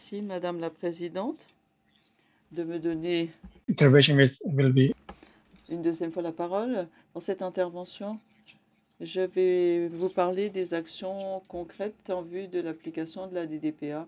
Merci, Madame la Présidente, de me donner Intervention will be une deuxième fois la parole. Dans cette intervention, je vais vous parler des actions concrètes en vue de l'application de la DDPA.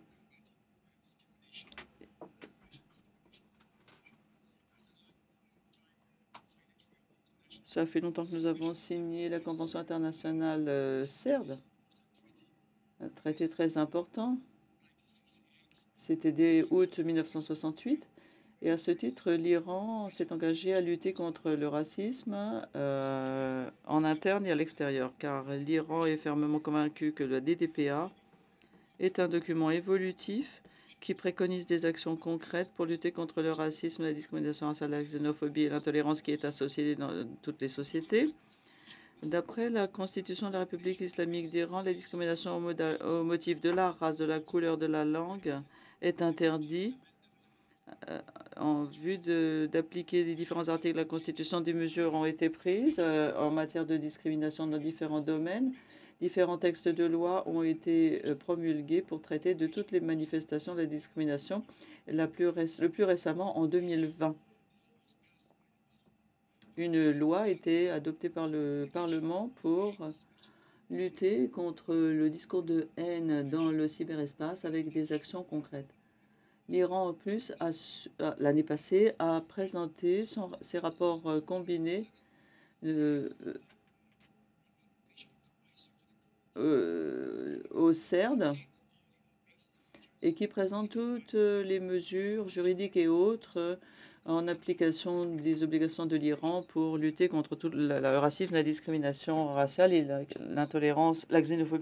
Ça fait longtemps que nous avons signé la Convention internationale CERD, un traité très important. C'était dès août 1968. Et à ce titre, l'Iran s'est engagé à lutter contre le racisme en interne et à l'extérieur, car l'Iran est fermement convaincu que la DDPA est un document évolutif qui préconise des actions concrètes pour lutter contre le racisme, la discrimination raciale, la xénophobie et l'intolérance qui est associée dans toutes les sociétés. D'après la Constitution de la République islamique d'Iran, la discrimination au motif de la race, de la couleur de la langue est interdite. En vue d'appliquer les différents articles de la Constitution, des mesures ont été prises en matière de discrimination dans différents domaines. Différents textes de loi ont été promulgués pour traiter de toutes les manifestations de la discrimination, le plus récemment en 2020. Une loi a été adoptée par le Parlement pour lutter contre le discours de haine dans le cyberespace avec des actions concrètes. L'Iran, en plus, l'année passée, a présenté ses rapports combinés au CERD et qui présentent toutes les mesures juridiques et autres en application des obligations de l'Iran pour lutter contre tout le racisme, la discrimination raciale et l'intolérance, la xénophobie.